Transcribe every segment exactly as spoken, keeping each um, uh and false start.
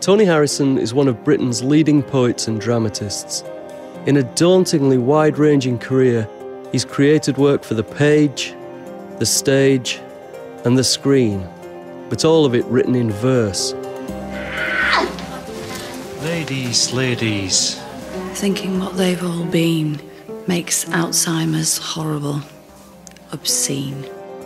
Tony Harrison is one of Britain's leading poets and dramatists. In a dauntingly wide-ranging career, he's created work for the page, the stage, and the screen, but all of it written in verse. Ladies, ladies. Thinking what they've all been makes Alzheimer's horrible, obscene.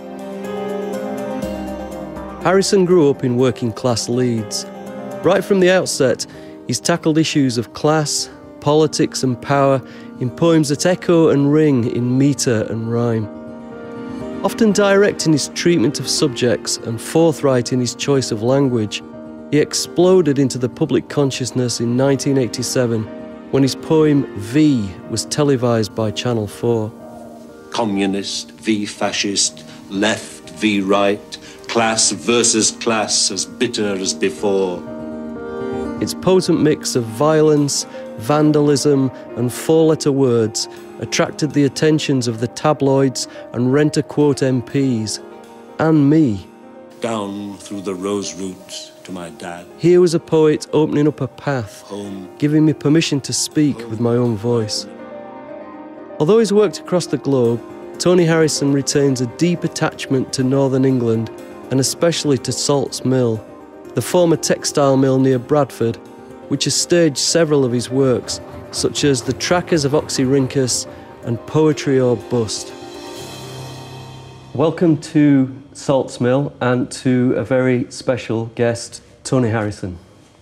Harrison grew up in working-class Leeds. Right from the outset, he's tackled issues of class, politics and power in poems that echo and ring in metre and rhyme. Often direct in his treatment of subjects and forthright in his choice of language, he exploded into the public consciousness in nineteen eighty-seven when his poem V was televised by Channel four. Communist v fascist, left v right, class versus class, as bitter as before. Its potent mix of violence, vandalism and four-letter words attracted the attentions of the tabloids and rent-a-quote M Ps, and me. Down through the rose roots to my dad. Here was a poet opening up a path, Home. giving me permission to speak with my own voice. Although he's worked across the globe, Tony Harrison retains a deep attachment to Northern England and especially to Salts Mill, the former textile mill near Bradford, which has staged several of his works, such as The Trackers of Oxyrhynchus and Poetry or Bust. Welcome to Salts Mill and to a very special guest, Tony Harrison.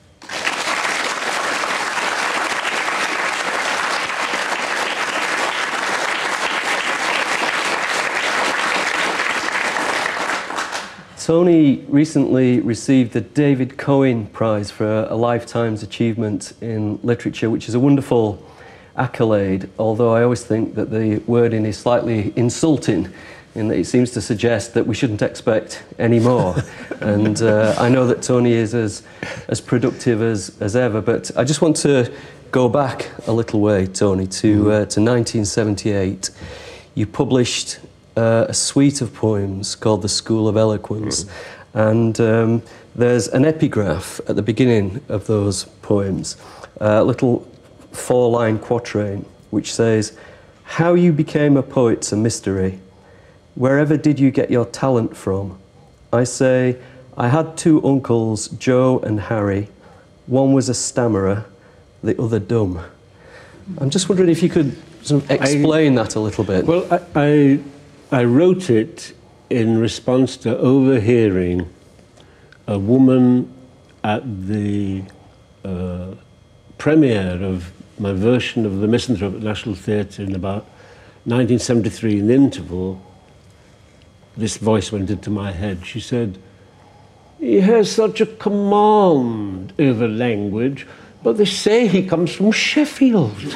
Tony recently received the David Cohen Prize for a Lifetime's Achievement in Literature, which is a wonderful accolade, although I always think that the wording is slightly insulting in that it seems to suggest that we shouldn't expect any more. And uh, I know that Tony is as, as productive as, as ever, but I just want to go back a little way, Tony, to, uh, to nineteen seventy-eight. You published Uh, a suite of poems called The School of Eloquence, and um, there's an epigraph at the beginning of those poems, uh, a little four-line quatrain which says, "How you became a poet's a mystery. Wherever did you get your talent from? I say, I had two uncles, Joe and Harry. One was a stammerer, the other dumb." I'm just wondering if you could sort of explain I, that a little bit. Well, I, I I wrote it in response to overhearing a woman at the uh, premiere of my version of The Misanthrope at National Theatre in about nineteen seventy-three, in the interval. This voice went into my head. She said, "He has such a command over language, but they say he comes from Sheffield."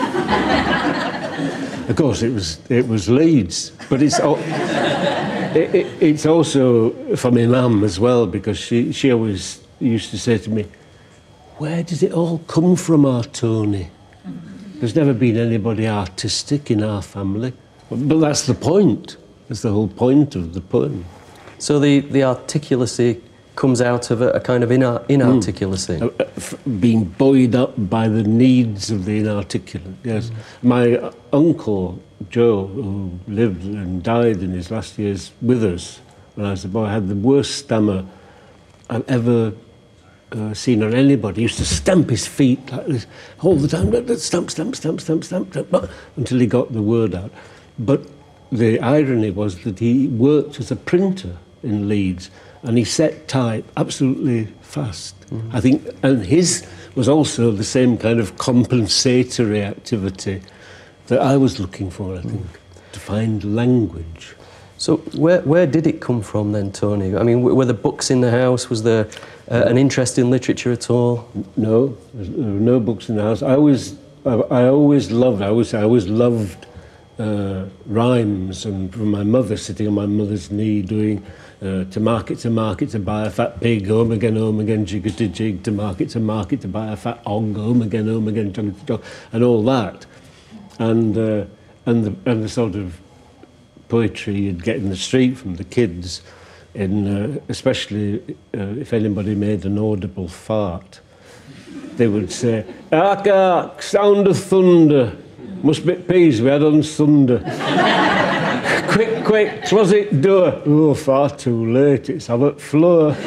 Of course, it was it was Leeds, but it's it, it, it's also for my mum as well, because she she always used to say to me, "Where does it all come from, our Tony? There's never been anybody artistic in our family." But that's the point. That's the whole point of the poem. So the the articulacy comes out of a, a kind of inar inarticulacy. Mm. Uh, being buoyed up by the needs of the inarticulate, yes. Mm. My uh, uncle, Joe, who lived and died in his last years with us when I was a boy, had the worst stammer I've ever uh, seen on anybody. He used to stamp his feet like this all the time, stamp, stamp, stamp, stamp, stamp, stamp, until he got the word out. But the irony was that he worked as a printer in Leeds, and he set type absolutely fast. Mm-hmm. I think, and his was also the same kind of compensatory activity that I was looking for, I think, mm. to find language. So where, where did it come from then, Tony? I mean, were there books in the house? Was there uh, an interest in literature at all? No, there were no books in the house. I always, I, I always loved, I always, I always loved uh, rhymes, and from my mother, sitting on my mother's knee doing Uh, to market, to market, to buy a fat pig, home again, home again, jiggity jig, to market, to market, to buy a fat hog, home again, home again, jog, jog, and all that. And, uh, and, the, and the sort of poetry you'd get in the street from the kids, in, uh, especially uh, if anybody made an audible fart. they would say, "Ark, ark, sound of thunder. Must be peas we had on Sunday." "Quick, quick, twas it door." "Oh, far too late, it's Abbott Fleur."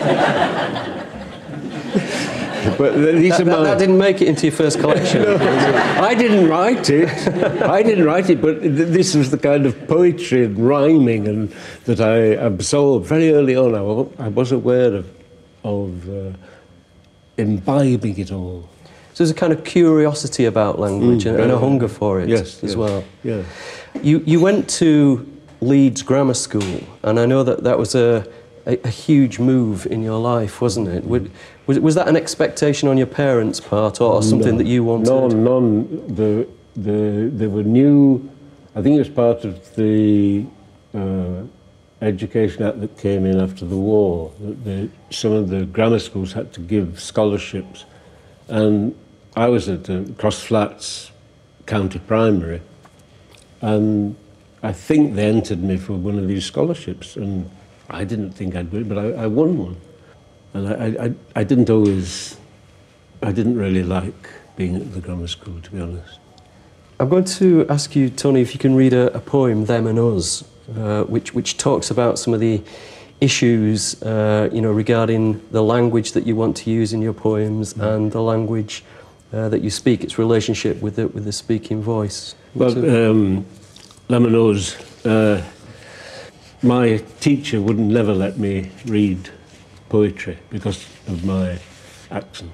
But these That, are that, my... that didn't make it into your first collection. No, I didn't write it. I didn't write it, but th this was the kind of poetry and rhyming and that I absorbed very early on. I, wa I was aware of, of uh, imbibing it all. So there's a kind of curiosity about language Mm, and, and a uh, hunger for it yes, as yes, well. Yeah. You, you went to Leeds Grammar School, and I know that that was a, a, a huge move in your life, wasn't it? Would, was, was that an expectation on your parents' part, or something No, that you wanted? No, none. The, the, there were new, I think it was part of the uh, Education Act that came in after the war. That the, some of the grammar schools had to give scholarships. And I was at uh, Cross Flats County Primary, and I think they entered me for one of these scholarships, and I didn't think I'd win, but I, I won one. And I, I, I didn't always, I didn't really like being at the grammar school, to be honest. I'm going to ask you, Tony, if you can read a, a poem, Them and Us, uh, which, which talks about some of the issues, uh, you know, regarding the language that you want to use in your poems mm. and the language uh, that you speak, its relationship with the, with the speaking voice. Well, um, Them and Us, uh, my teacher would never let me read poetry because of my accent.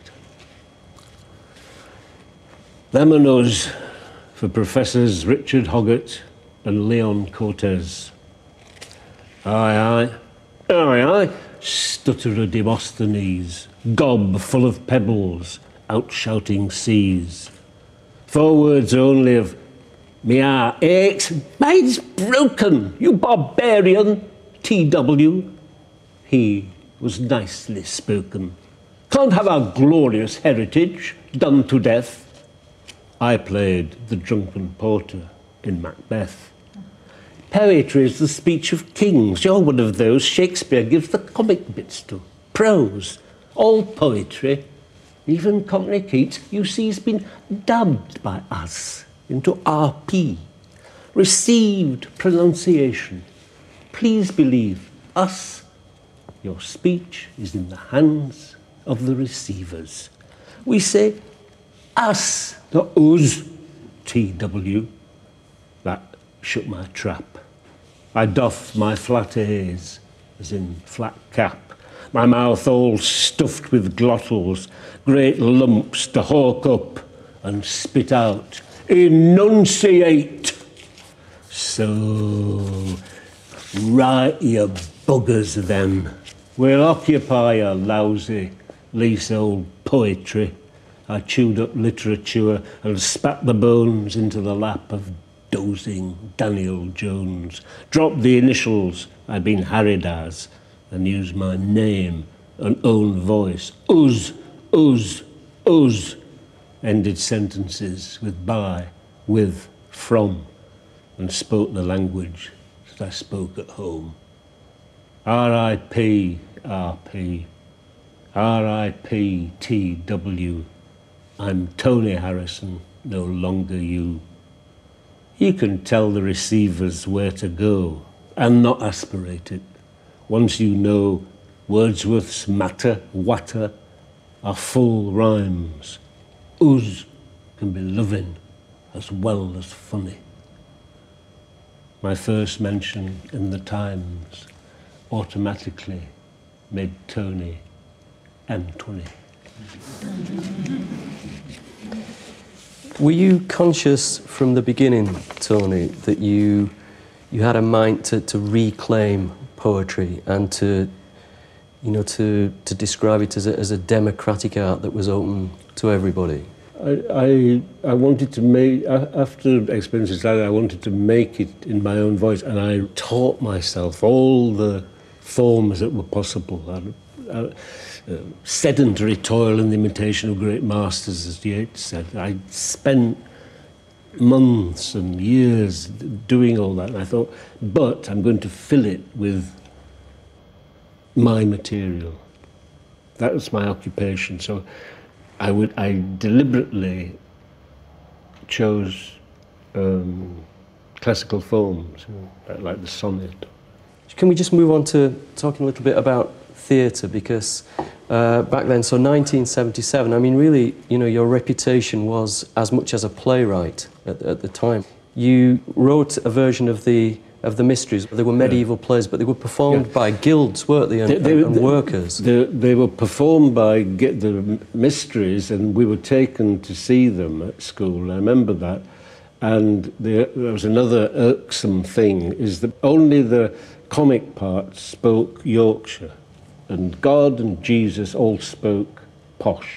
Them and Us for Professors Richard Hoggart and Leon Cortez. Aye, aye. Aye, aye, stutterer Demosthenes, gob full of pebbles, out-shouting seas. Four words only of me eye aches, mine's broken, you barbarian, T W. He was nicely spoken. Can't have our glorious heritage done to death. I played the drunken porter in Macbeth. Poetry is the speech of kings. You're one of those Shakespeare gives the comic bits to. Prose, all poetry, even Cockney Keats, you see, has been dubbed by us into R P. Received pronunciation. Please believe us. Your speech is in the hands of the receivers. We say us, not us, T W. That shut my trap. I doff my flat A's, as in flat cap, my mouth all stuffed with glottals, great lumps to hawk up and spit out. Enunciate! So, write your buggers then. We'll occupy your lousy, leasehold poetry. I chewed up literature and spat the bones into the lap of dozing Daniel Jones, dropped the initials I'd been harried as, and used my name and own voice. Us, us, us, ended sentences with by, with, from, and spoke the language that I spoke at home. R I P, R P, R I P T W. I'm Tony Harrison, no longer you. You can tell the receivers where to go and not aspirate it. Once you know Wordsworth's matter, watter, are full rhymes. Us can be loving as well as funny. My first mention in the Times automatically made Tony M twenty. Were you conscious from the beginning, Tony, that you you had a mind to, to reclaim poetry and to, you know, to, to describe it as a, as a democratic art that was open to everybody? I, I, I wanted to make, after experiences like that, I wanted to make it in my own voice, and I taught myself all the forms that were possible. I, I, uh, sedentary toil in the imitation of great masters, as Yeats said. I spent months and years doing all that, and I thought, but I'm going to fill it with my material. That was my occupation. So I would I deliberately chose um, classical forms, like the sonnet. Can we just move on to talking a little bit about theatre, because uh, back then, so nineteen seventy-seven, I mean, really, you know, your reputation was as much as a playwright at, at the time. You wrote a version of the of the Mysteries. They were medieval yeah. plays, but they were performed yeah. by guilds, weren't they, and, they, they, and, and workers? They, they were performed by the Mysteries, and we were taken to see them at school. I remember that. And there, there was another irksome thing, is that only the comic parts spoke Yorkshire, and God and Jesus all spoke posh.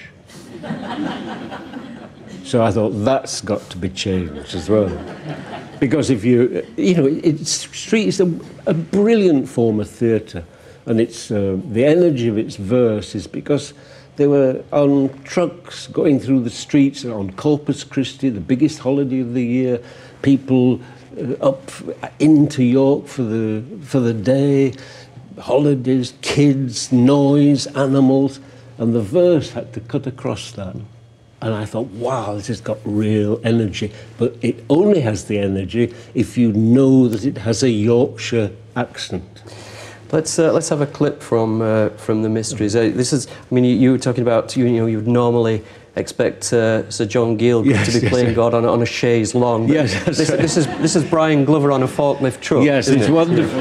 So I thought, that's got to be changed as well. Because if you, you know, it's street is a, a brilliant form of theatre, and it's uh, the energy of its verse is because they were on trucks going through the streets on Corpus Christi, the biggest holiday of the year. People uh, up into York for the for the day, holidays, kids, noise, animals, and the verse had to cut across that. And I thought, wow, this has got real energy. But it only has the energy if you know that it has a Yorkshire accent. Let's uh, let's have a clip from uh, from the Mysteries. Uh, this is, I mean, you, you were talking about, you, you know, you would normally expect uh, Sir John Gielgud yes, to be yes, playing yes. God on, on a chaise longue. Yes, this, right. this is this is Brian Glover on a forklift truck. Yes, it's it? wonderful.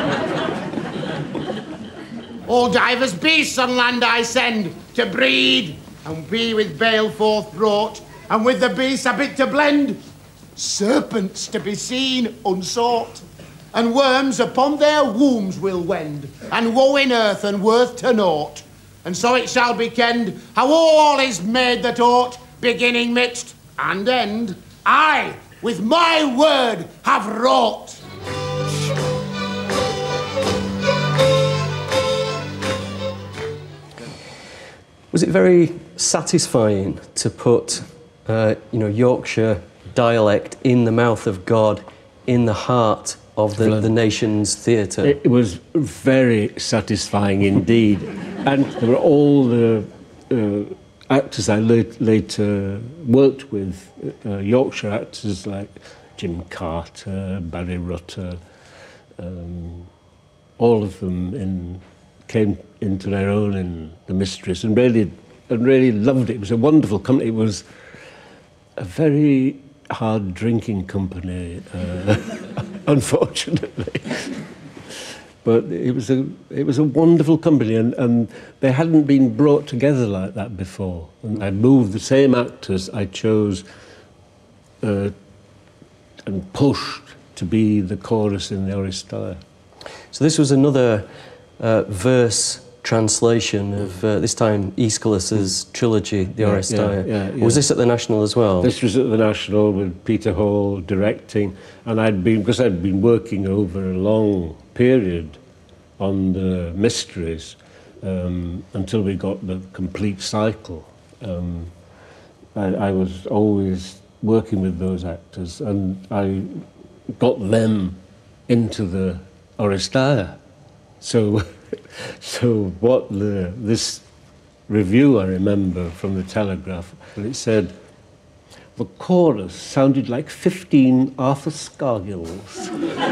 All divers beasts on land I send to breed, and we with bale forth brought, and with the beasts a bit to blend. Serpents to be seen unsought, and worms upon their wombs will wend, and woe in earth and worth to naught. And so it shall be kenned how all is made that ought, beginning, midst, and end, I with my word have wrought. Was it very satisfying to put, uh, you know, Yorkshire dialect in the mouth of God, in the heart of the, the nation's theatre? It was very satisfying indeed. And there were all the uh, actors I late, later worked with, uh, Yorkshire actors like Jim Carter, Barry Rutter, um, all of them in, came into their own in the Mysteries, and really, and really loved it. It was a wonderful company. It was a very hard drinking company, uh, unfortunately. But it was a it was a wonderful company, and, and they hadn't been brought together like that before. And I moved the same actors I chose uh, and pushed to be the chorus in the Oresteia. So this was another uh, verse translation of, uh, this time, Aeschylus's trilogy, the yeah, Oresteia. Yeah, yeah, yeah. Was this at the National as well? This was at the National with Peter Hall directing, and I'd been, because I'd been working over a long period on the Mysteries um, until we got the complete cycle. Um, I, I was always working with those actors, and I got them into the Oresteia. So, so what the this review I remember from the Telegraph, and it said, the chorus sounded like fifteen Arthur Scargills.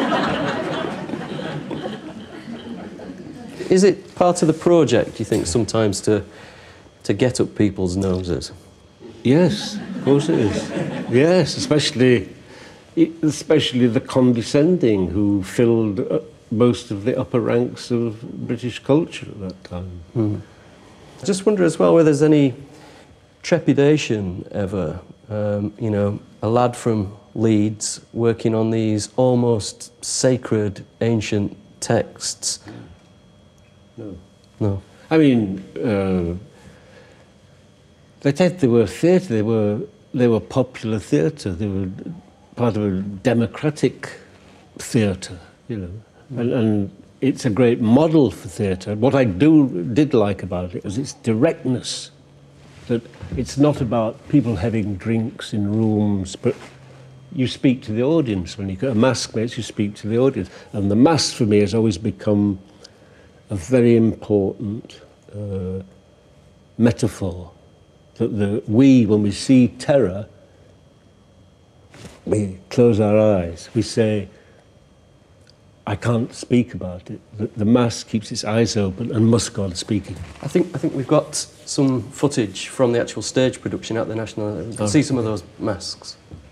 Is it part of the project, do you think, sometimes to to get up people's noses? Yes, of course it is. Yes, especially especially the condescending who filled uh, most of the upper ranks of British culture at that time. Mm. I just wonder as well whether there's any trepidation ever, um, you know, a lad from Leeds working on these almost sacred ancient texts. No. No. I mean, uh, they said they were theatre, they were, they were popular theatre, they were part of a democratic theatre, you know. Mm. And, and it's a great model for theatre. What I do did like about it was its directness, that it's not about people having drinks in rooms, but you speak to the audience. When you get a mask makes you speak to the audience. And the mask for me has always become a very important uh, metaphor that the, we, when we see terror, we close our eyes. We say, I can't speak about it. The, the mask keeps its eyes open and must go on speaking. I think I think we've got some footage from the actual stage production at the National. We can Oh. see some of those masks.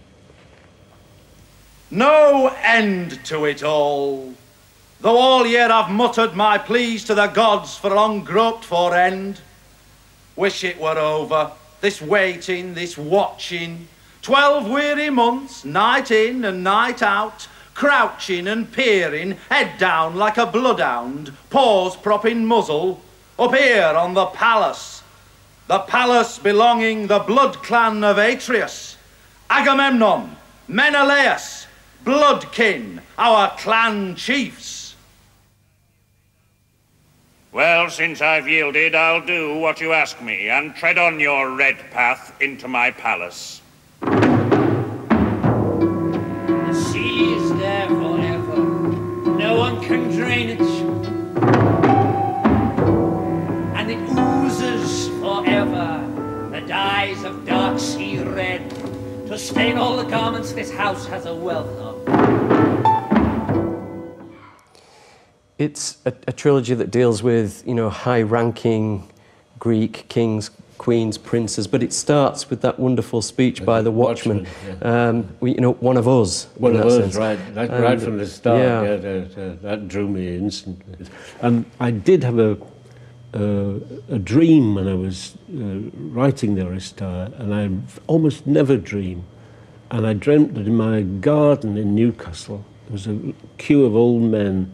No end to it all. Though all year I've muttered my pleas to the gods for a long groped for end. Wish it were over, this waiting, this watching. Twelve weary months, night in and night out, crouching and peering, head down like a bloodhound, paws propping muzzle, up here on the palace. The palace belonging the blood clan of Atreus, Agamemnon, Menelaus, bloodkin, our clan chiefs. Well, since I've yielded, I'll do what you ask me and tread on your red path into my palace. The sea is there forever. No one can drain it. And it oozes forever. The dyes of dark sea red. To stain all the garments this house has a wealth of. It's a, a trilogy that deals with, you know, high-ranking Greek kings, queens, princes, but it starts with that wonderful speech by the Watchman. Watchman, yeah. um, we, you know, one of us. One in of that us, sense. right, that, And, right from the start, yeah. yeah, that, uh, that drew me instantly. And I did have a, uh, a dream when I was uh, writing the Oresteia, and I almost never dream. And I dreamt that in my garden in Newcastle, there was a queue of old men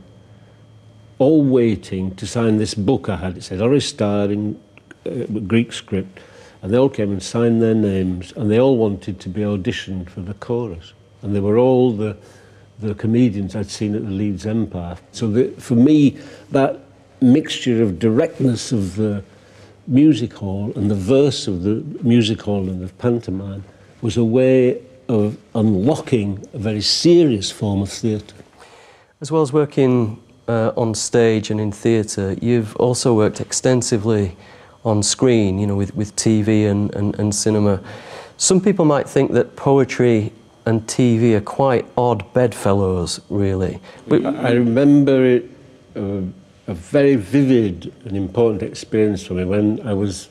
all waiting to sign this book I had. It said Oresteia in uh, Greek script, and they all came and signed their names, and they all wanted to be auditioned for the chorus. And they were all the, the comedians I'd seen at the Leeds Empire. So the, for me, that mixture of directness of the music hall and the verse of the music hall and the pantomime was a way of unlocking a very serious form of theatre. As well as working uh, on stage and in theatre, you've also worked extensively on screen, you know, with, with T V and, and, and cinema. Some people might think that poetry and T V are quite odd bedfellows, really. But I remember it, uh, a very vivid and important experience for me when I was,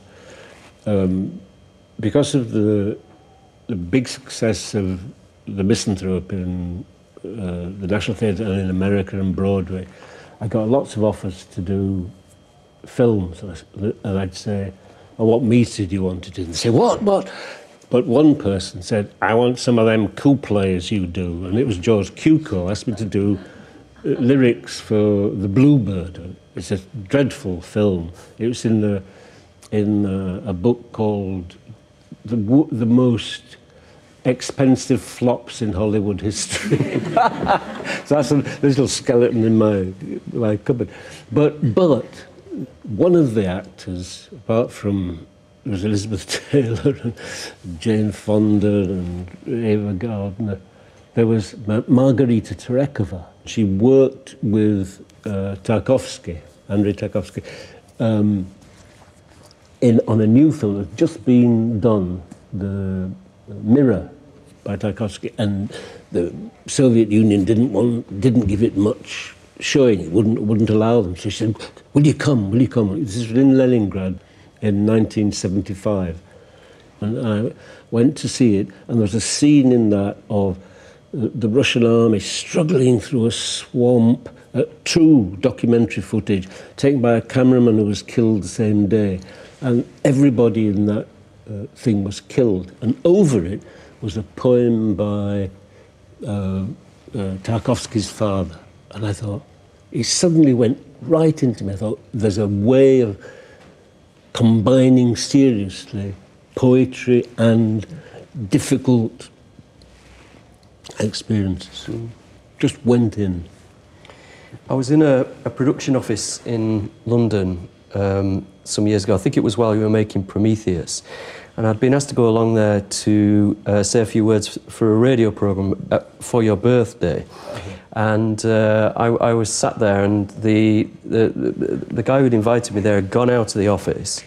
um, because of the, the big success of the Misanthrope in uh, the National Theatre and in America and Broadway, I got lots of offers to do films, and I'd say, oh, what meter do you want to do? And they'd say, what, what? But one person said, I want some of them couplets you do. And it was George Cukor asked me to do uh, lyrics for The Bluebird. It's a dreadful film. It was in, the, in uh, a book called the, the Most Expensive Flops in Hollywood History. So that's a little skeleton in my, my cupboard. But, but one of the actors, apart from there was Elizabeth Taylor and Jane Fonda and Ava Gardner, there was Margarita Terekova. She worked with uh, Tarkovsky, Andrei Tarkovsky, um, in, on a new film that had just been done, The Mirror by Tarkovsky, and the Soviet Union didn't want, didn't give it much showing. It wouldn't wouldn't allow them. So she said, "Will you come? Will you come?" This was in Leningrad in nineteen seventy-five, and I went to see it. And there was a scene in that of the Russian army struggling through a swamp. Uh, true documentary footage taken by a cameraman who was killed the same day, and everybody in that uh, thing was killed. And over it was a poem by uh, uh, Tarkovsky's father. And I thought, it suddenly went right into me. I thought, there's a way of combining seriously poetry and difficult experiences. Just went in. I was in a, a production office in London um, some years ago. I think it was while you were making Prometheus. And I'd been asked to go along there to uh, say a few words for a radio programme uh, for your birthday. Okay. And uh, I, I was sat there, and the, the, the, the guy who'd invited me there had gone out of the office.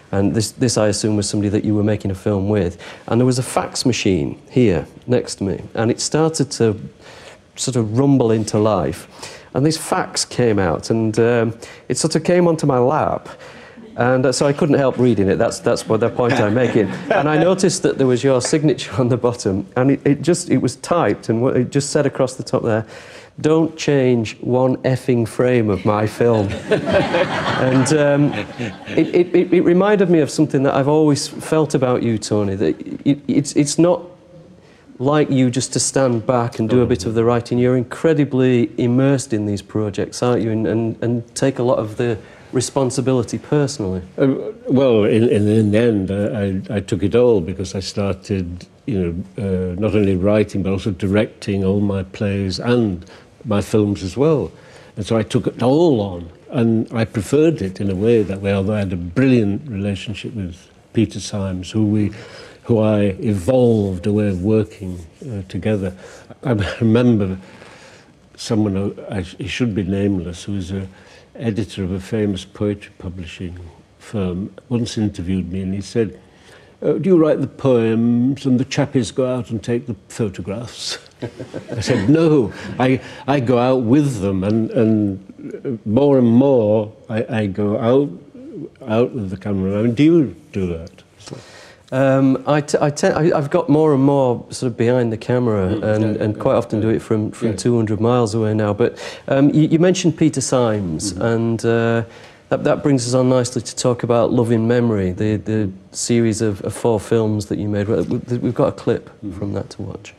And this, this, I assume, was somebody that you were making a film with. And there was a fax machine here next to me, and it started to sort of rumble into life. And this fax came out, and um, it sort of came onto my lap. And uh, so I couldn't help reading it. That's that's what the point I'm making. And I noticed that there was your signature on the bottom, and it, it just it was typed, and it just said across the top there, "Don't change one effing frame of my film." And um, it, it, it, it reminded me of something that I've always felt about you, Tony. That it, it's it's not like you just to stand back and do a bit of the writing. You're incredibly immersed in these projects, aren't you? And and, and take a lot of the responsibility personally. Uh, well, in, in, in the end, uh, I, I took it all, because I started, you know, uh, not only writing but also directing all my plays and my films as well. And so I took it all on, and I preferred it in a way that way. Although I had a brilliant relationship with Peter Symes, who we, who I evolved a way of working uh, together. I remember someone, who, I, he should be nameless, who was a editor of a famous poetry publishing firm, once interviewed me, and he said, uh, "Do you write the poems and the chappies go out and take the photographs?" I said, "No, I, I go out with them, and, and more and more I, I go out, out with the camera." I mean, do you do that? Um, I t I te I, I've got more and more sort of behind the camera, and, and quite often do it from, from yeah. two hundred miles away now. But um, you, you mentioned Peter Symes, mm-hmm. and uh, that, that brings us on nicely to talk about Love in Memory, the, the series of, of four films that you made. We've got a clip mm-hmm. from that to watch.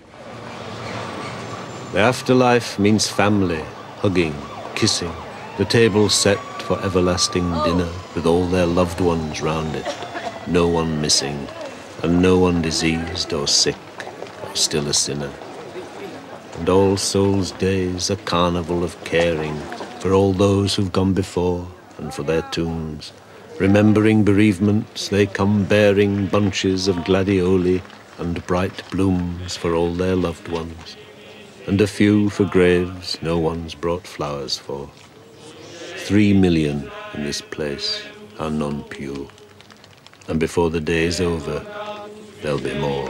The afterlife means family, hugging, kissing, the table set for everlasting dinner with all their loved ones round it, no one missing, and no one diseased or sick, or still a sinner. And All Souls' Day's a carnival of caring for all those who've gone before and for their tombs. Remembering bereavements, they come bearing bunches of gladioli and bright blooms for all their loved ones, and a few for graves no one's brought flowers for. Three million in this place are none pure, and before the day's over, there'll be more.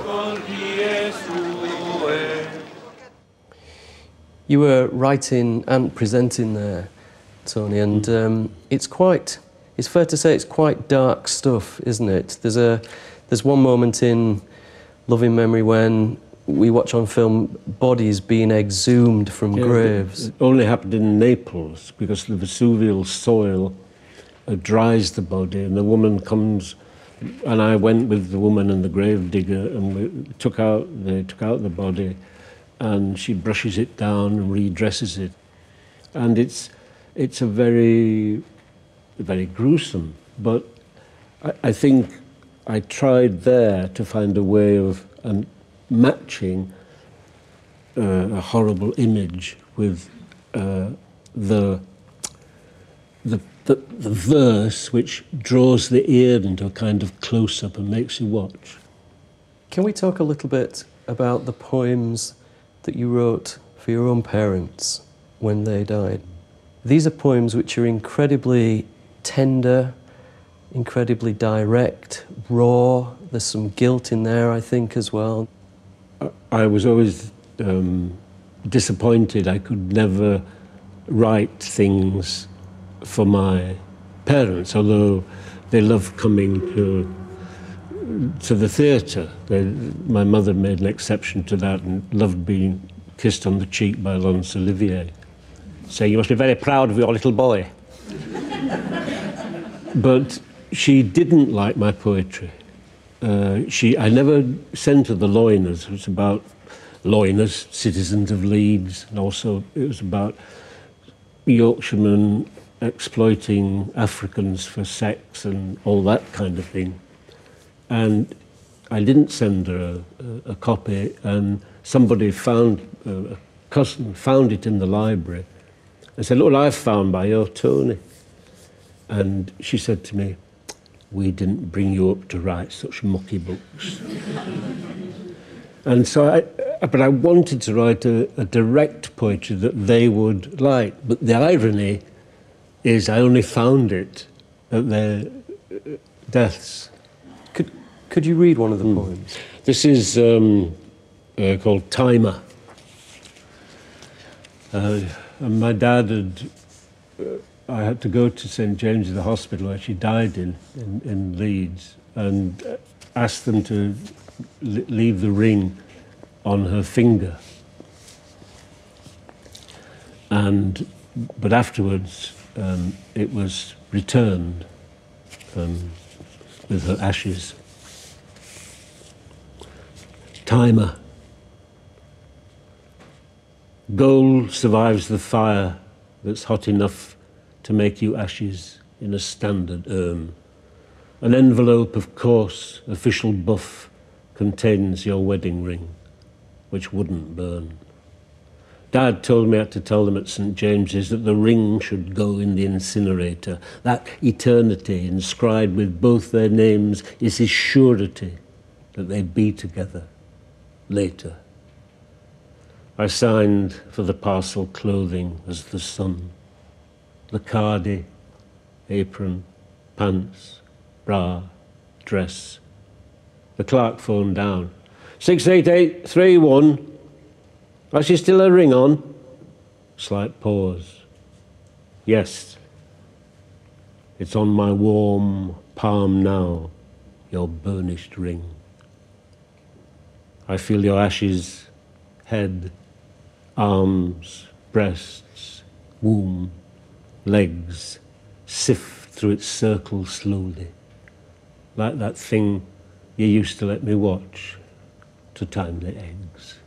You were writing and presenting there, Tony, and um, it's quite, it's fair to say it's quite dark stuff, isn't it? There's a, there's one moment in Love in Memory when we watch on film bodies being exhumed from yeah, graves. It only happened in Naples, because the Vesuvial soil uh, dries the body, and the woman comes, and I went with the woman and the grave digger, and we took out, they took out the body, and she brushes it down and redresses it. And it's, it's a very, very gruesome, but I, I think I tried there to find a way of um, matching uh, a horrible image with uh, the, the, the, the verse which draws the ear into a kind of close-up and makes you watch. Can we talk a little bit about the poems that you wrote for your own parents when they died? These are poems which are incredibly tender, incredibly direct, raw. There's some guilt in there, I think, as well. I was always um, disappointed I could never write things for my parents, although they loved coming to to the theatre. My mother made an exception to that and loved being kissed on the cheek by Laurence Olivier, saying, "You must be very proud of your little boy." But she didn't like my poetry. Uh, she, I never sent her the Loiners. It was about Loiners, citizens of Leeds, and also it was about Yorkshiremen exploiting Africans for sex and all that kind of thing. And I didn't send her a, a, a copy, and somebody found, uh, a cousin found it in the library and said, "Look what I've found by your Tony." And she said to me, "We didn't bring you up to write such mucky books." And so I, but I wanted to write a, a direct poetry that they would like. But the irony is I only found it at their deaths. Could, could you read one of the mm. poems? This is um, uh, called Timer. Uh, and my dad had, uh, I had to go to Saint James's, the hospital where she died in, in, in Leeds, and asked them to leave the ring on her finger. And, but afterwards, um, it was returned um, with her ashes. Timer. Gold survives the fire that's hot enough to make you ashes in a standard urn. An envelope of coarse, official buff contains your wedding ring, which wouldn't burn. Dad told me I had to tell them at Saint James's that the ring should go in the incinerator. That eternity inscribed with both their names is his surety that they'd be together later. I signed for the parcel clothing as the sun, the cardi, apron, pants, bra, dress. The clerk phoned down. six eight eight three one. Has she still a ring on? Slight pause. Yes. It's on my warm palm now, your burnished ring. I feel your ashes, head, arms, breasts, womb, legs, sift through its circle slowly, like that thing you used to let me watch to time the eggs.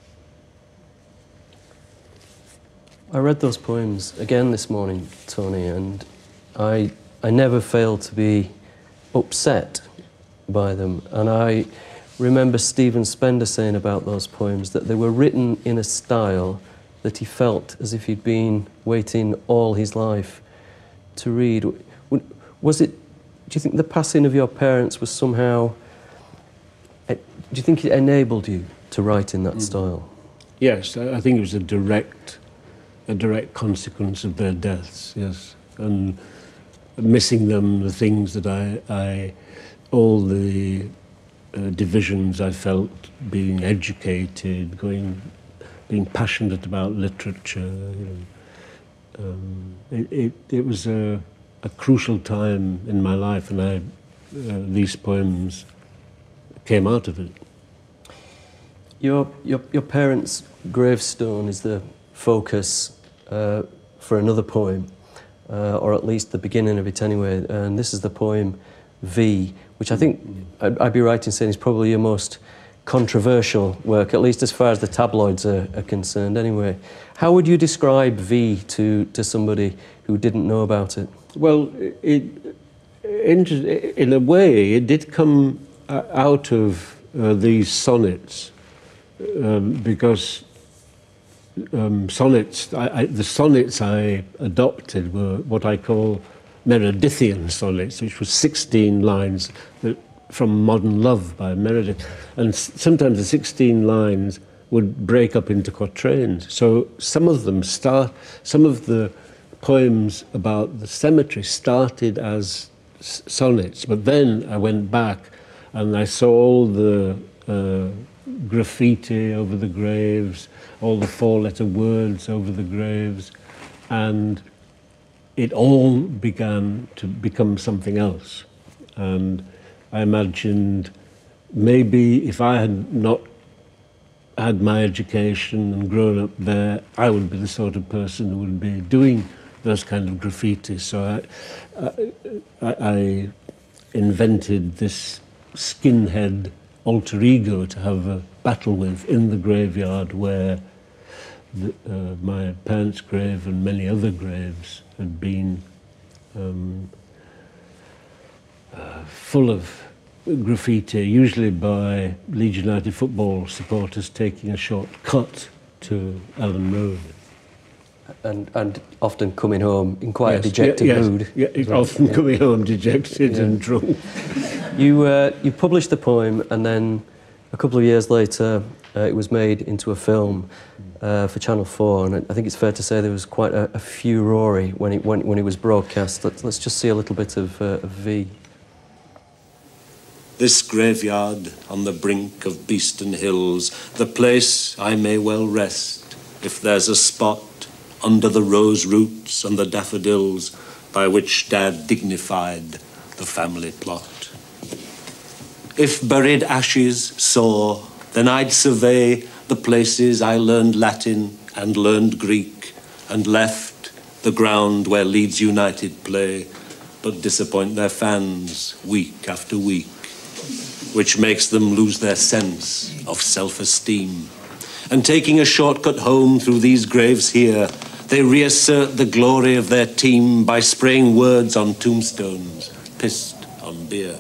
I read those poems again this morning, Tony, and I, I never failed to be upset by them. And I remember Stephen Spender saying about those poems that they were written in a style that he felt as if he'd been waiting all his life to read. Was it, do you think the passing of your parents was somehow, do you think it enabled you to write in that mm. style? Yes, I think it was a direct, a direct consequence of their deaths, yes. And missing them, the things that I, I all the uh, divisions I felt, being educated, going, being passionate about literature, you know, um, it, it, it was a, a crucial time in my life, and I, uh, these poems came out of it. Your, your, your parents' gravestone is the focus uh, for another poem, uh, or at least the beginning of it anyway, and this is the poem V, which I think I'd, I'd be right in saying is probably your most controversial work, at least as far as the tabloids are, are concerned anyway. How would you describe V to, to somebody who didn't know about it? Well, it, in, in a way, it did come out of uh, these sonnets, um, because um, sonnets, I, I, the sonnets I adopted were what I call Meredithian sonnets, which was sixteen lines that, from Modern Love by Meredith. And sometimes the sixteen lines would break up into quatrains. So some of them start, some of the poems about the cemetery started as sonnets, but then I went back and I saw all the uh, graffiti over the graves, all the four-letter words over the graves, and it all began to become something else. And I imagined maybe if I had not had my education and grown up there, I would be the sort of person who would be doing those kind of graffiti. So I, I, I invented this skinhead alter ego to have a battle with in the graveyard where the, uh, my parents' grave and many other graves had been um, uh, full of graffiti, usually by Leeds United football supporters taking a short cut to Ellen Road. And, and often coming home in quite yes, a dejected yes, mood. Yeah, well. Often yeah. coming home dejected yeah. and drunk. You, uh, you published the poem, and then a couple of years later uh, it was made into a film uh, for Channel four, and I think it's fair to say there was quite a, a furore when it, when, when it was broadcast. Let's, let's just see a little bit of, uh, of V. This graveyard on the brink of Beeston Hills, the place I may well rest, if there's a spot under the rose roots and the daffodils by which Dad dignified the family plot. If buried ashes saw, then I'd survey the places I learned Latin and learned Greek and left the ground where Leeds United play, but disappoint their fans week after week, which makes them lose their sense of self-esteem. And taking a shortcut home through these graves here, they reassert the glory of their team by spraying words on tombstones, pissed on beer.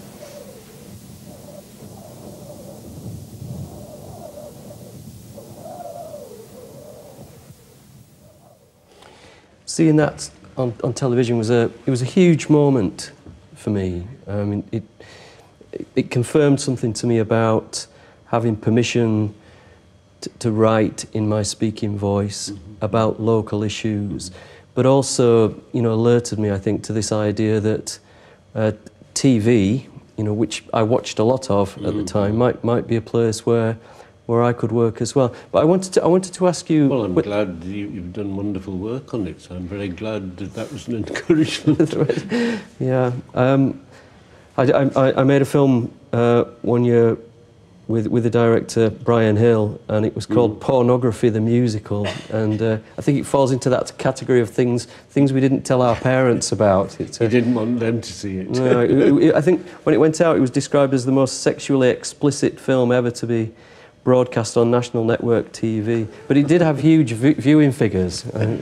Seeing that on, on television was a it was a huge moment for me. I mean, it it confirmed something to me about having permission to, to write in my speaking voice mm-hmm. about local issues, mm-hmm. but also, you know, alerted me, I think, to this idea that uh, T V, you know, which I watched a lot of mm-hmm. at the time, might might be a place where where I could work as well. But I wanted to I wanted to ask you. Well, I'm glad you, you've done wonderful work on it. So I'm very glad that that was an encouragement. Yeah. Um, I, I, I made a film uh, one year with with the director Brian Hill, and it was called mm. Pornography the Musical, and uh, I think it falls into that category of things things we didn't tell our parents about. It, uh, you didn't want them to see it. No, it, it, I think when it went out, it was described as the most sexually explicit film ever to be broadcast on national network T V, but it did have huge v viewing figures. um,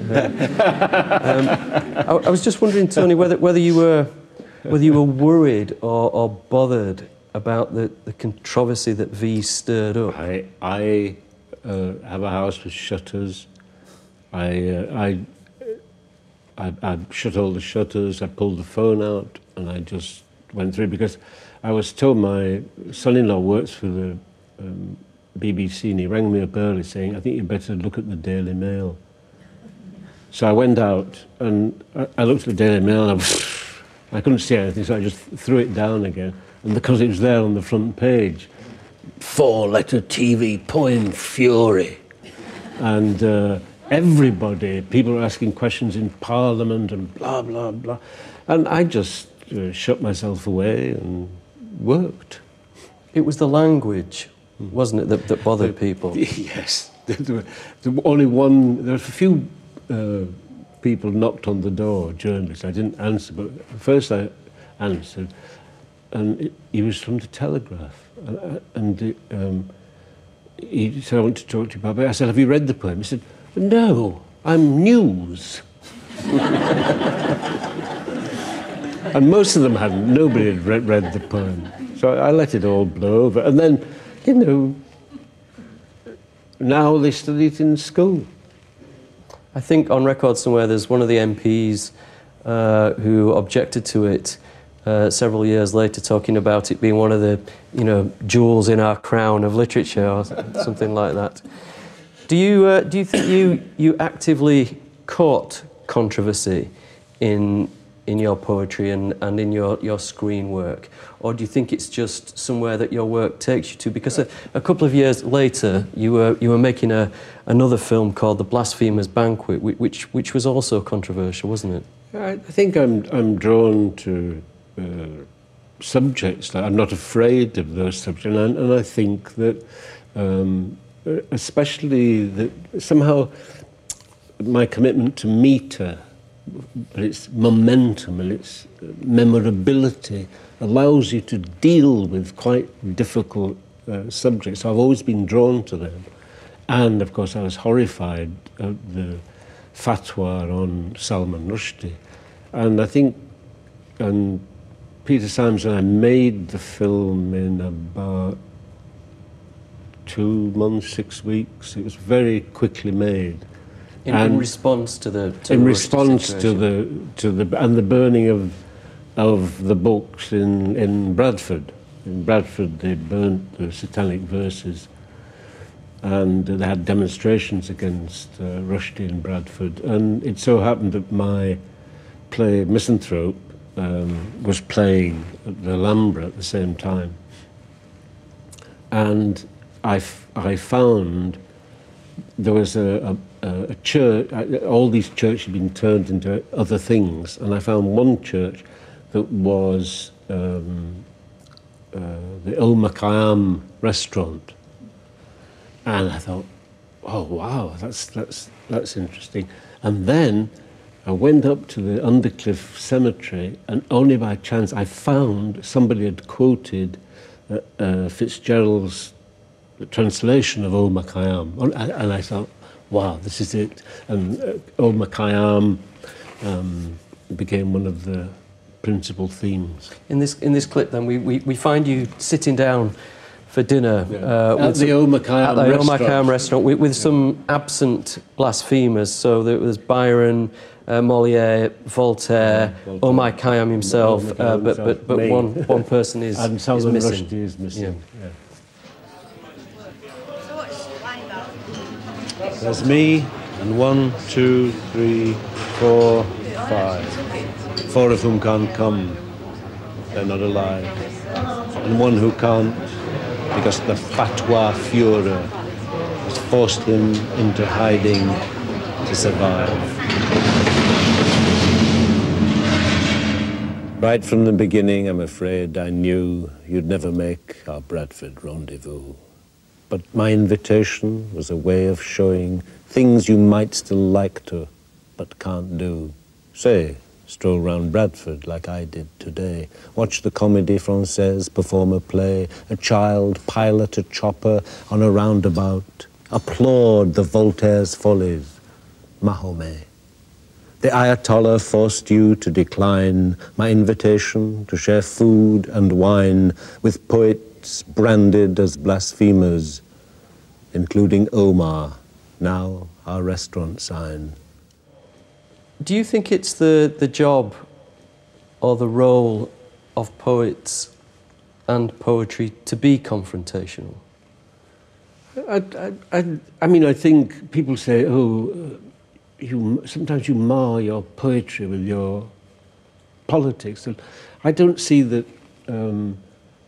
I, I was just wondering, Tony, whether whether you were whether you were worried or, or bothered about the, the controversy that V stirred up. I I uh, have a house with shutters. I uh, I, I I shut all the shutters. I pulled the phone out and I just went through because I was told my son-in-law works for the um, B B C, and he rang me up early saying, I think you better look at the Daily Mail. So I went out and I, I looked at the Daily Mail and I, was, I couldn't see anything, so I just threw it down again. And because it was there on the front page, four-letter T V poem fury. And uh, everybody, people were asking questions in Parliament and blah, blah, blah. And I just uh, shut myself away and worked. It was the language, wasn't it, that, that bothered the, people? Yes. There were only one, there were a few uh, people knocked on the door, journalists. I didn't answer, but first I answered, and it, he was from the Telegraph. And, and it, um, he said, I want to talk to you about it. I said, have you read the poem? He said, no, I'm news. And most of them hadn't. Nobody had read, read the poem. So I let it all blow over. And then, you know, now they study it in school. I think on record somewhere there's one of the M Ps uh, who objected to it uh, several years later, talking about it being one of the, you know, jewels in our crown of literature or something like that. Do you, uh, do you think you, you actively court controversy in, in your poetry and, and in your, your screen work? Or do you think it's just somewhere that your work takes you to? Because a, a couple of years later, you were, you were making a, another film called The Blasphemer's Banquet, which, which was also controversial, wasn't it? I think I'm, I'm drawn to uh, subjects. I'm not afraid of those subjects. And I, and I think that, um, especially that somehow my commitment to meter, its momentum and its memorability, allows you to deal with quite difficult uh, subjects. I've always been drawn to them. And, of course, I was horrified at the fatwa on Salman Rushdie. And I think and Peter Simons and I made the film in about two months, six weeks. It was very quickly made. In, in response to the to in the response to the to the and the burning of of the books in in Bradford. In Bradford, they burnt the Satanic Verses, and they had demonstrations against uh, Rushdie in Bradford. And it so happened that my play Misanthrope um, was playing at the Alhambra at the same time, and I, f I found there was a, a, a church, all these churches had been turned into other things, and I found one church that was um, uh, the Omar Khayyam restaurant. And I thought, oh wow, that's, that's, that's interesting. And then I went up to the Undercliff Cemetery, and only by chance I found somebody had quoted uh, uh, Fitzgerald's translation of Omar Khayyam. And I thought, wow, this is it. And uh, Omar Khayyam um, became one of the principal themes. In this, in this clip then, we, we, we find you sitting down for dinner yeah. uh, at the Omar Khayyam at the restaurant, Omar Khayyam restaurant with, with yeah. some absent blasphemers. So there was Byron, uh, Molière, Voltaire, yeah, Voltaire, Omar Khayyam himself, Omar Khayyam uh, but, but, but one, one person is, and is missing. Rushdie is missing. Yeah. Yeah. There's me, and one, two, three, four, five. Four of whom can't come. They're not alive. And one who can't, because the fatwa Führer has forced him into hiding to survive. Right from the beginning, I'm afraid, I knew you'd never make our Bradford rendezvous. But my invitation was a way of showing things you might still like to, but can't do. Say, stroll round Bradford like I did today. Watch the Comédie Française perform a play. A child pilot a chopper on a roundabout. Applaud the Voltaire's follies. Mahomet. The Ayatollah forced you to decline my invitation to share food and wine with poets branded as blasphemers, including Omar, now our restaurant sign. Do you think it's the, the job or the role of poets and poetry to be confrontational? I, I, I, I mean, I think people say, oh, you, sometimes you mar your poetry with your politics. And I don't see that um,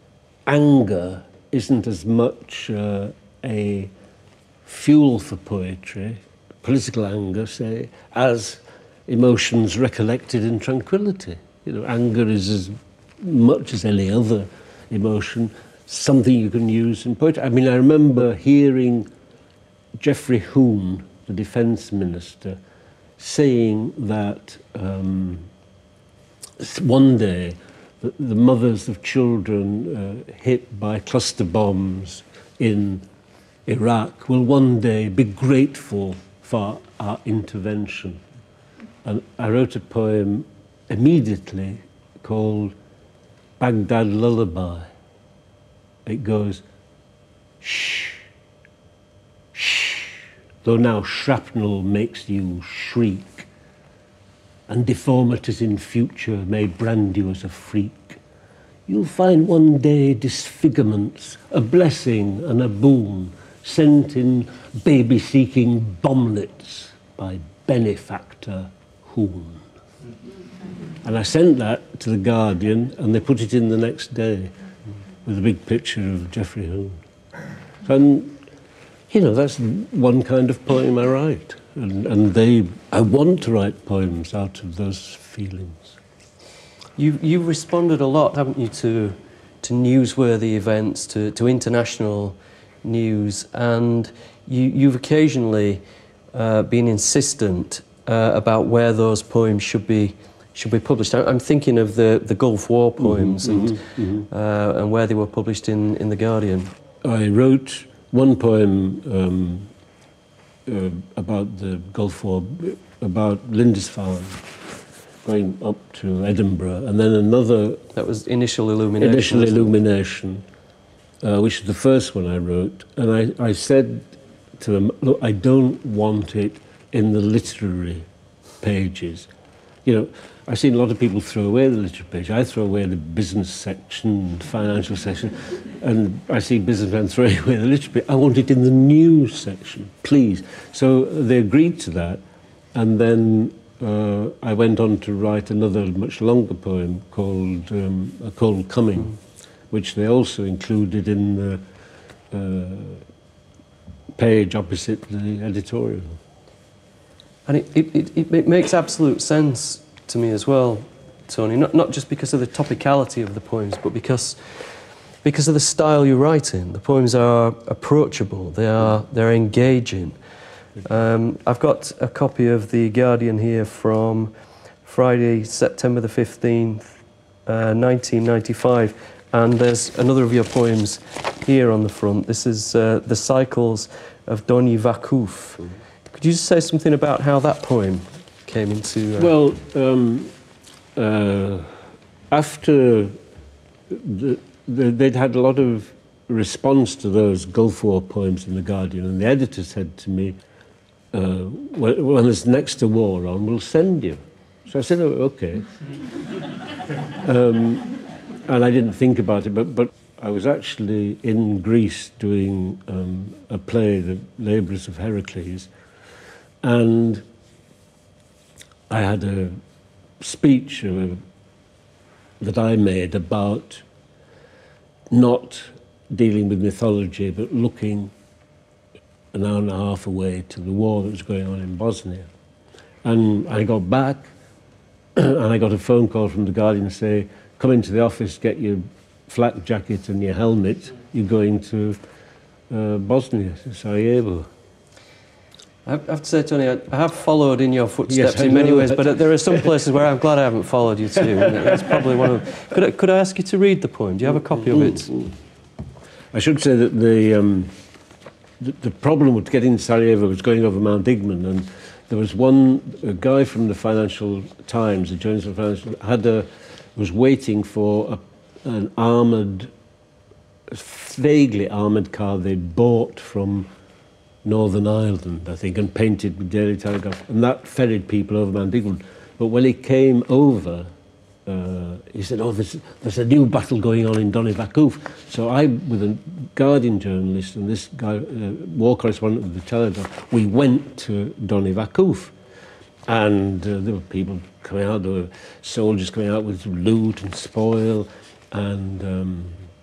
anger isn't as much uh, a fuel for poetry, political anger, say, as emotions recollected in tranquility. You know, anger is as much as any other emotion, something you can use in poetry. I mean, I remember hearing Geoffrey Hoon, the defence minister, saying that um, one day the, the mothers of children uh, hit by cluster bombs in Iraq will one day be grateful for our intervention. And I wrote a poem immediately called Baghdad Lullaby. It goes, shh, shh, though now shrapnel makes you shriek, and deformities in future may brand you as a freak. You'll find one day disfigurements, a blessing and a boon, sent in baby-seeking bomblets by benefactor Hoon. And I sent that to The Guardian, and they put it in the next day with a big picture of Geoffrey Hoon. And, you know, that's one kind of poem I write. And, and they, I want to write poems out of those feelings. You, you've responded a lot, haven't you, to, to newsworthy events, to, to international news, and you, you've occasionally uh, been insistent uh, about where those poems should be should be published. I'm thinking of the, the Gulf War poems mm-hmm, and, mm-hmm. uh, and where they were published in, in The Guardian. I wrote one poem um, uh, about the Gulf War, about Lindisfarne, going up to Edinburgh, and then another... That was Initial Illumination. Initial Illumination, uh, which is the first one I wrote. And I, I said to them, look, I don't want it in the literary pages. You know, I've seen a lot of people throw away the literature page. I throw away the business section, financial section, and I see businessmen throwing away the literature page. I want it in the news section, please. So they agreed to that, and then uh, I went on to write another much longer poem called um, A Cold Coming, which they also included in the uh, page opposite the editorial. And it, it, it, it makes absolute sense to me as well, Tony, not, not just because of the topicality of the poems, but because, because of the style you write in. The poems are approachable, they are, they're engaging. Um, I've got a copy of The Guardian here from Friday, September the fifteenth, uh, nineteen ninety-five, and there's another of your poems here on the front. This is uh, The Cycles of Doni Vakouf. Mm-hmm. Could you just say something about how that poem came into... Uh... Well, um, uh, after the, the, they'd had a lot of response to those Gulf War poems in The Guardian, and the editor said to me, uh, when, when there's next a war on, we'll send you. So I said, oh, okay. um, and I didn't think about it, but, but I was actually in Greece doing um, a play, The Labourers of Heracles, and I had a speech uh, that I made about not dealing with mythology, but looking an hour and a half away to the war that was going on in Bosnia. And I got back, and I got a phone call from The Guardian saying, come into the office, get your flak jacket and your helmet, you're going to uh, Bosnia, to Sarajevo. I have to say, Tony, I have followed in your footsteps yes, in many ways, but there are some places where I'm glad I haven't followed you too. It's probably one of... Could I, could I ask you to read the poem? Do you have a copy of it? I should say that the, um, the, the problem with getting to Sarajevo was going over Mount Igman, and there was one a guy from the Financial Times, the journalist of the Financial, had a, was waiting for a, an armoured, vaguely armoured car they'd bought from Northern Ireland, I think, and painted with Daily Telegraph, and that ferried people over Mount Igman. But when he came over, uh, he said, oh, there's, there's a new battle going on in Doni Vakouf. So I, with a Guardian journalist and this guy, uh, war correspondent of the Telegraph, we went to Doni Vakouf. And uh, there were people coming out, there were soldiers coming out with loot and spoil, and um,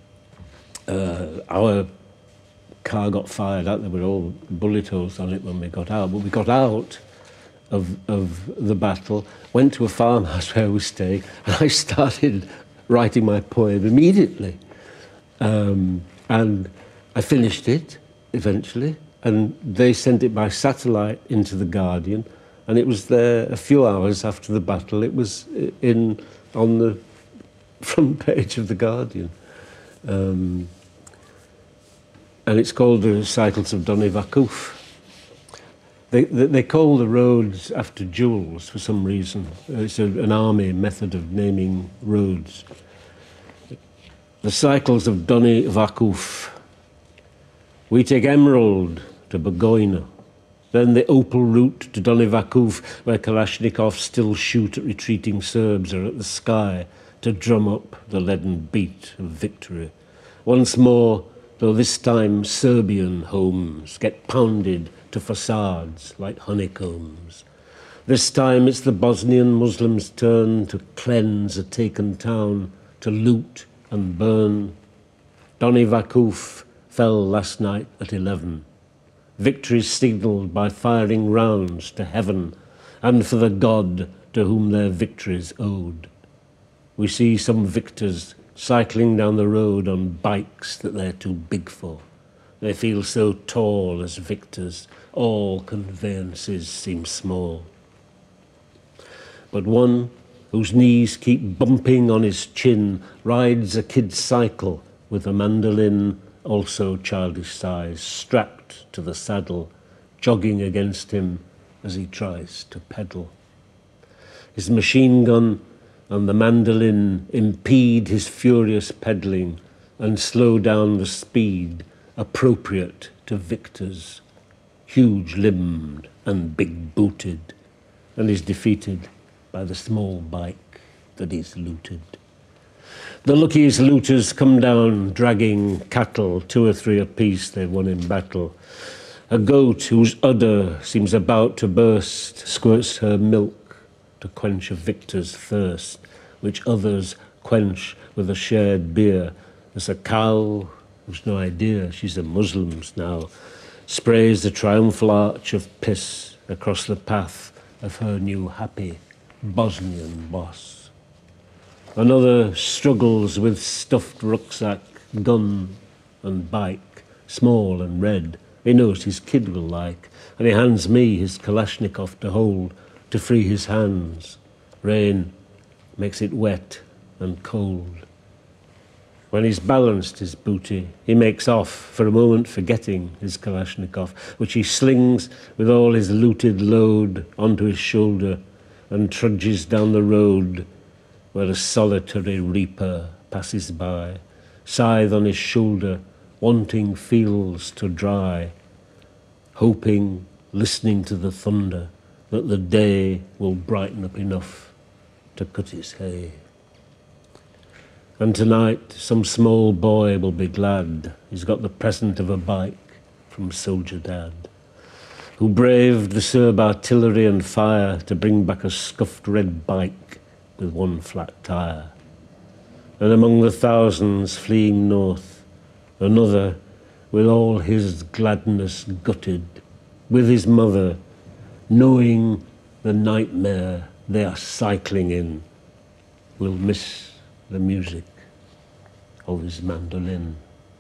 uh, our car got fired out. There were all bullet holes on it when we got out, but we got out of, of the battle, went to a farmhouse where we stayed, and I started writing my poem immediately. Um, and I finished it eventually, and they sent it by satellite into The Guardian, and it was there a few hours after the battle. It was in on the front page of The Guardian. Um, and it's called The Cycles of Doni Vakouf. They, they, they call the roads after jewels for some reason. It's a, an army method of naming roads. The Cycles of Doni Vakouf. We take Emerald to Burgoyne, then the Opal route to Doni Vakouf, where Kalashnikovs still shoot at retreating Serbs or at the sky to drum up the leaden beat of victory. Once more, though this time Serbian homes get pounded to facades like honeycombs. This time it's the Bosnian Muslims' turn to cleanse a taken town, to loot and burn. Doni Vakouf fell last night at eleven. Victory signalled by firing rounds to heaven and for the God to whom their victories owed. We see some victors cycling down the road on bikes that they're too big for. They feel so tall as victors, all conveyances seem small. But one whose knees keep bumping on his chin rides a kid's cycle with a mandolin, also childish size, strapped to the saddle, jogging against him as he tries to pedal. His machine gun and the mandolin impede his furious pedaling and slow down the speed appropriate to victors, huge-limbed and big-booted, and is defeated by the small bike that is looted. The luckiest looters come down dragging cattle, two or three apiece they've won in battle. A goat whose udder seems about to burst squirts her milk to quench a victor's thirst, which others quench with a shared beer. There's a cow who's no idea she's a Muslim's now, sprays the triumphal arch of piss across the path of her new happy Bosnian boss. Another struggles with stuffed rucksack, gun and bike, small and red. He knows his kid will like, and he hands me his Kalashnikov to hold, to free his hands. Rain makes it wet and cold. When he's balanced his booty, he makes off, for a moment forgetting his Kalashnikov, which he slings with all his looted load onto his shoulder and trudges down the road where a solitary reaper passes by, scythe on his shoulder, wanting fields to dry, hoping, listening to the thunder, that the day will brighten up enough to cut his hay. And tonight, some small boy will be glad he's got the present of a bike from Soldier Dad, who braved the Serb artillery and fire to bring back a scuffed red bike with one flat tire. And among the thousands fleeing north, another, with all his gladness gutted, with his mother, knowing the nightmare they are cycling in, will miss the music of his mandolin.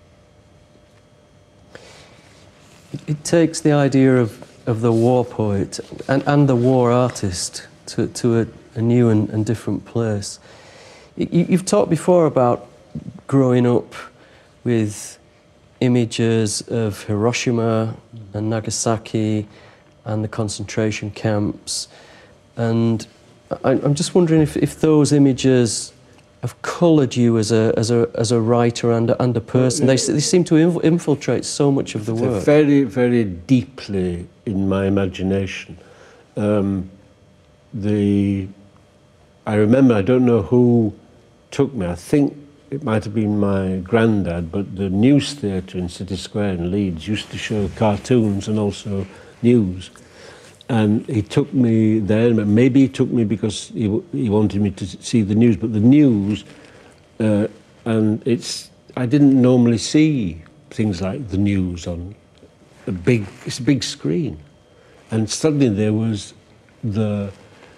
It takes the idea of, of the war poet and, and the war artist to, to a, a new and, and different place. You, you've talked before about growing up with images of Hiroshima and Nagasaki and the concentration camps, and I, I'm just wondering if, if those images have coloured you as a, as a, as a writer and a, and a person. They, they seem to inf infiltrate so much of the work. Very, very deeply in my imagination. Um, the, I remember, I don't know who took me, I think it might have been my granddad, but the News Theatre in City Square in Leeds used to show cartoons and also news. And he took me there, maybe he took me because he, he wanted me to see the news, but the news, uh, and it's, I didn't normally see things like the news on a big, it's a big screen. And suddenly there was the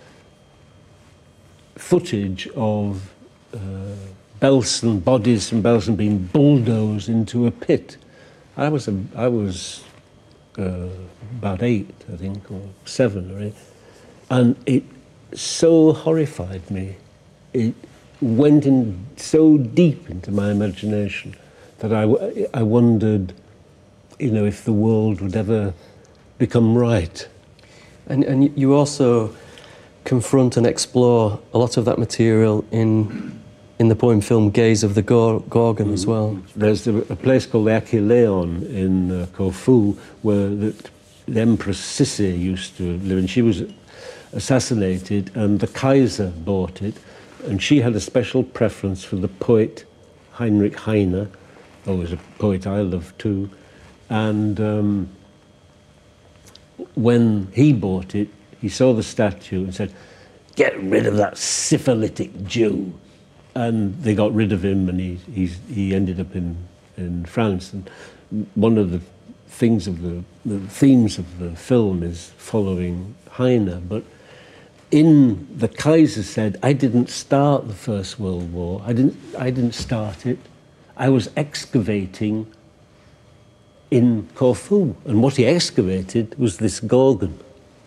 footage of uh, Belsen, bodies from Belsen being bulldozed into a pit. I was, a, I was uh, about eight, I think, or seven or eight, and it so horrified me. It went in so deep into my imagination that I, I wondered, you know, if the world would ever become right. And, and you also confront and explore a lot of that material in in the poem film Gaze of the Gorgon as well. There's a, a place called the Achilleon in uh, Corfu where the, the Empress Sissi used to live, and she was assassinated, and the Kaiser bought it, and she had a special preference for the poet Heinrich Heine, who was a poet I love too, and um, when he bought it, he saw the statue and said, "Get rid of that syphilitic Jew." And they got rid of him, and he, he's, he ended up in, in France. And one of the things of the, the themes of the film is following Heine. But in the Kaiser said, I didn't start the First World War. I didn't, I didn't start it. I was excavating in Corfu. And what he excavated was this Gorgon.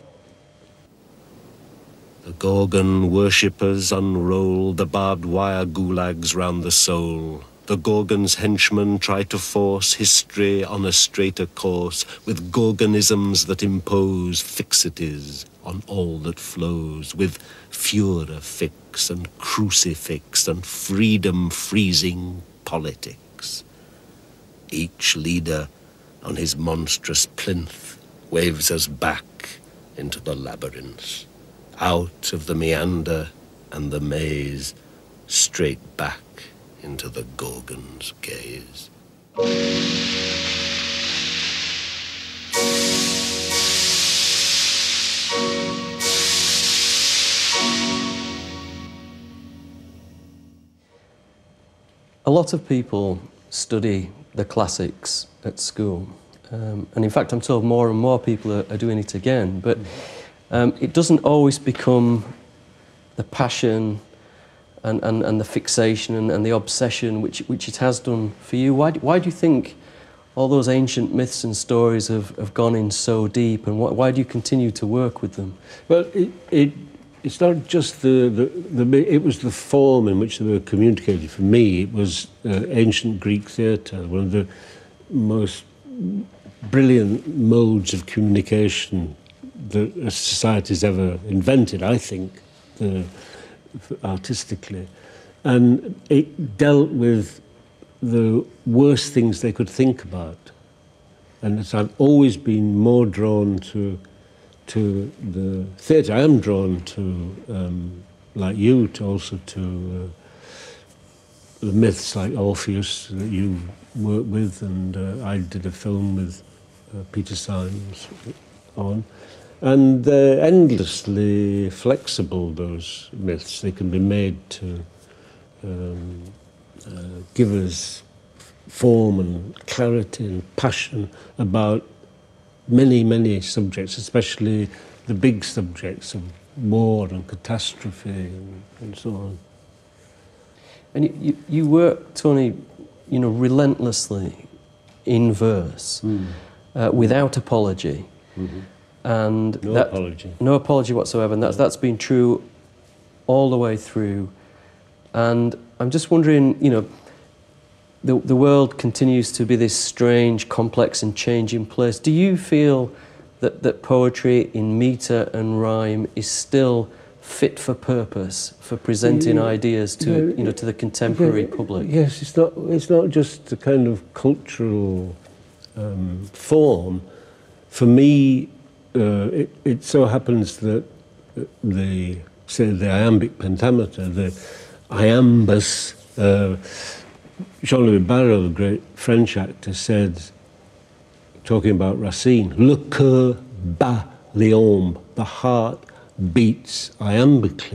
The Gorgon worshippers unroll the barbed wire gulags round the soul. The Gorgon's henchmen try to force history on a straighter course with Gorgonisms that impose fixities on all that flows, with fura fix and crucifix and freedom-freezing politics. Each leader on his monstrous plinth waves us back into the labyrinths. Out of the meander and the maze, straight back into the Gorgon's gaze. A lot of people study the classics at school. Um, and in fact, I'm told more and more people are, are doing it again. But um, it doesn't always become the passion and, and, and the fixation and, and the obsession which, which it has done for you. Why, why do you think all those ancient myths and stories have, have gone in so deep, and why, why do you continue to work with them? Well, it, it, it's not just the, the, the... It was the form in which they were communicated. For me, it was uh, ancient Greek theatre, one of the most brilliant modes of communication that a society's ever invented, I think, uh, artistically. And it dealt with the worst things they could think about. And it's, I've always been more drawn to to the theatre. I am drawn to, um, like you, to also to uh, the myths like Orpheus that you work with, and uh, I did a film with uh, Peter Symes on. And they're endlessly flexible, those myths. They can be made to um, uh, give us form and clarity and passion about many, many subjects, especially the big subjects of war and catastrophe and, and so on. And you, you, you work, Tony, you know, relentlessly in verse, mm. uh, without apology. Mm-hmm. And no that, apology. No apology whatsoever, and that's, that's been true all the way through. And I'm just wondering, you know, the, the world continues to be this strange, complex and changing place. Do you feel that, that poetry in metre and rhyme is still fit for purpose, for presenting yeah, ideas to, yeah, you know, to the contemporary yeah, public? Yes, it's not, it's not just a kind of cultural um, form. For me, uh, it, it so happens that the, say, the iambic pentameter, the iambus, uh, Jean-Louis Barrault, the great French actor, said, talking about Racine, le cœur bat l'iambe, the heart beats iambically.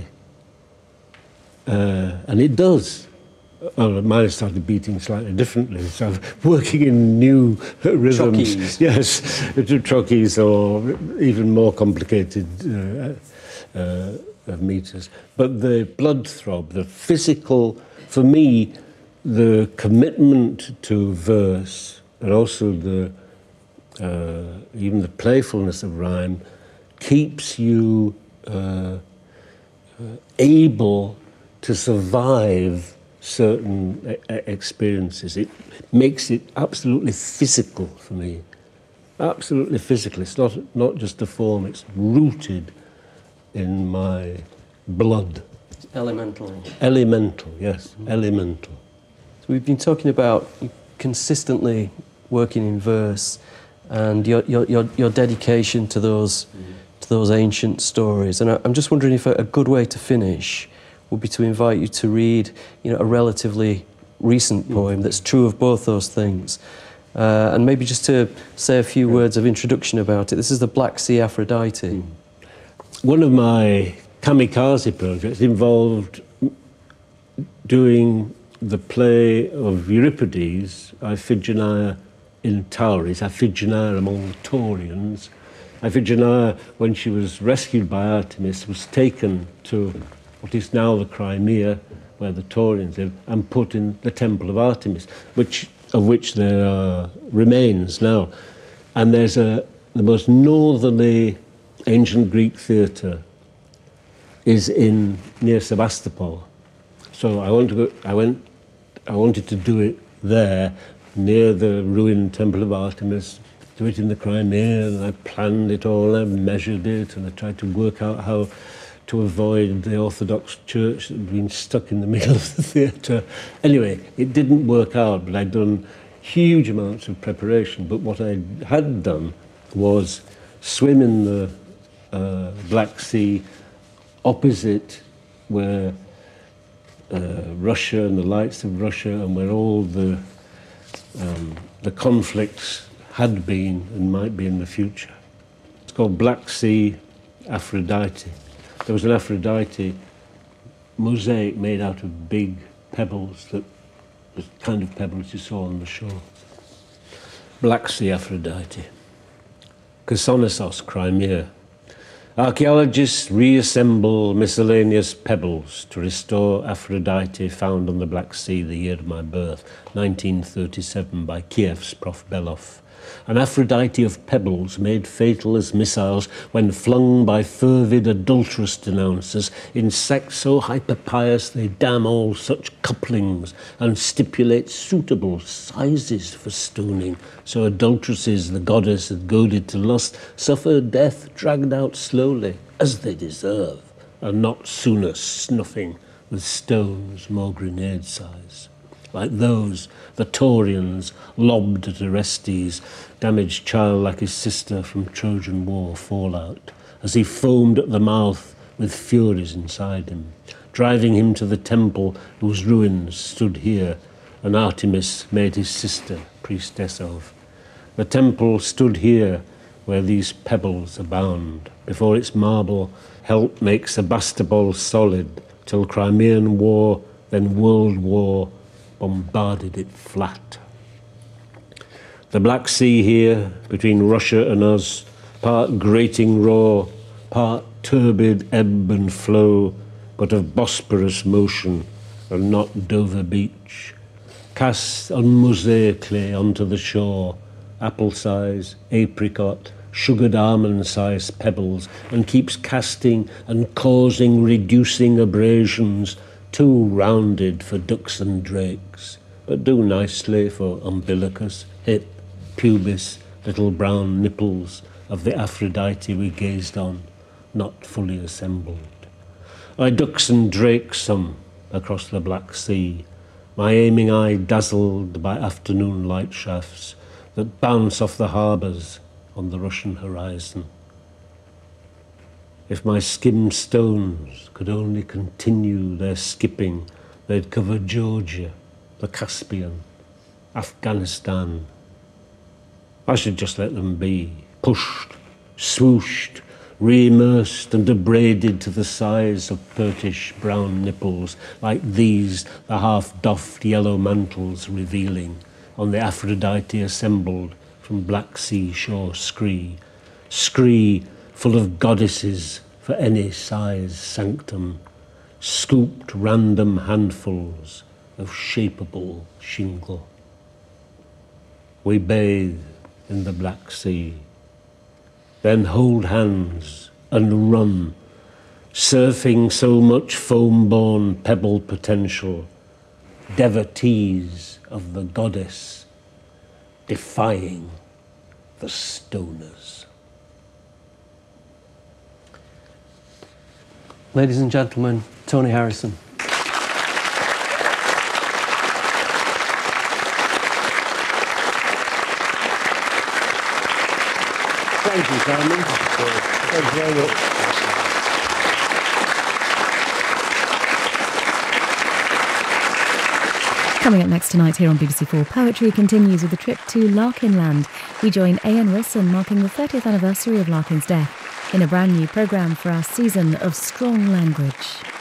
Uh, and it does. Well, mine started beating slightly differently, so I'm working in new rhythms. Trockees. Yes, trockees or even more complicated uh, uh, meters. But the blood throb, the physical, for me, the commitment to verse and also the uh, even the playfulness of rhyme keeps you uh, uh, able to survive certain e experiences. It makes it absolutely physical for me. Absolutely physical. It's not, not just a form, it's rooted in my blood. It's elemental. Elemental, yes, mm. elemental. So we've been talking about consistently working in verse and your, your, your, your dedication to those, mm. to those ancient stories. And I, I'm just wondering if a, a good way to finish would be to invite you to read, you know, a relatively recent poem that's true of both those things. Uh, and maybe just to say a few words of introduction about it. This is the Black Sea Aphrodite. One of my kamikaze projects involved doing the play of Euripides, Iphigenia in Tauris, Iphigenia among the Taurians. Iphigenia, when she was rescued by Artemis, was taken to what is now the Crimea, where the Taurians live, and put in the Temple of Artemis, which, of which there are remains now. And there's a, the most northerly ancient Greek theatre is in near Sebastopol. So I want to go, I went, I wanted to do it there, near the ruined Temple of Artemis, do it in the Crimea, and I planned it all, I measured it, and I tried to work out how to avoid the Orthodox Church that had been stuck in the middle of the theatre. Anyway, it didn't work out, but I'd done huge amounts of preparation. But what I had done was swim in the uh, Black Sea opposite where uh, Russia and the lights of Russia and where all the, um, the conflicts had been and might be in the future. It's called Black Sea Aphrodite. There was an Aphrodite mosaic made out of big pebbles, that the kind of pebbles you saw on the shore. Black Sea Aphrodite. Chrysonesos, Crimea. Archaeologists reassemble miscellaneous pebbles to restore Aphrodite found on the Black Sea the year of my birth, nineteen thirty-seven, by Kiev's Professor Belov. An Aphrodite of pebbles made fatal as missiles when flung by fervid adulterous denouncers in sects so hyperpious they damn all such couplings and stipulate suitable sizes for stoning, so adulteresses the goddess had goaded to lust suffer death dragged out slowly, as they deserve, and not sooner snuffing with stones more grenade size. Like those the Taurians lobbed at Orestes, damaged child like his sister from Trojan War fallout, as he foamed at the mouth with furies inside him, driving him to the temple whose ruins stood here, and Artemis made his sister priestess of. The temple stood here, where these pebbles abound, before its marble helped make Sebastopol solid, till Crimean War, then World War, bombarded it flat. The Black Sea here, between Russia and us, part grating roar, part turbid ebb and flow, but of Bosporus motion, and not Dover beach, casts unmosaically onto the shore, apple-size, apricot, sugared almond-sized pebbles, and keeps casting and causing reducing abrasions, too rounded for ducks and drakes, but do nicely for umbilicus, hip, pubis, little brown nipples of the Aphrodite we gazed on, not fully assembled. I ducks and drakes some across the Black Sea, my aiming eye dazzled by afternoon light shafts that bounce off the harbours on the Russian horizon. If my skim stones could only continue their skipping, they'd cover Georgia, the Caspian, Afghanistan. I should just let them be, pushed, swooshed, re-immersed and abraded to the size of Pertish brown nipples, like these, the half-doffed yellow mantles revealing, on the Aphrodite assembled from Black Sea shore scree, scree full of goddesses for any size sanctum, scooped random handfuls of shapeable shingle. We bathe in the Black Sea, then hold hands and run, surfing so much foam-born pebble potential, devotees of the goddess, defying the stoners. Ladies and gentlemen, Tony Harrison. Thank you, Simon. Thank you very much. Coming up next tonight here on B B C Four, Poetry continues with a trip to Larkinland. We join A N Risson, marking the thirtieth anniversary of Larkin's death, in a brand new programme for our season of strong language.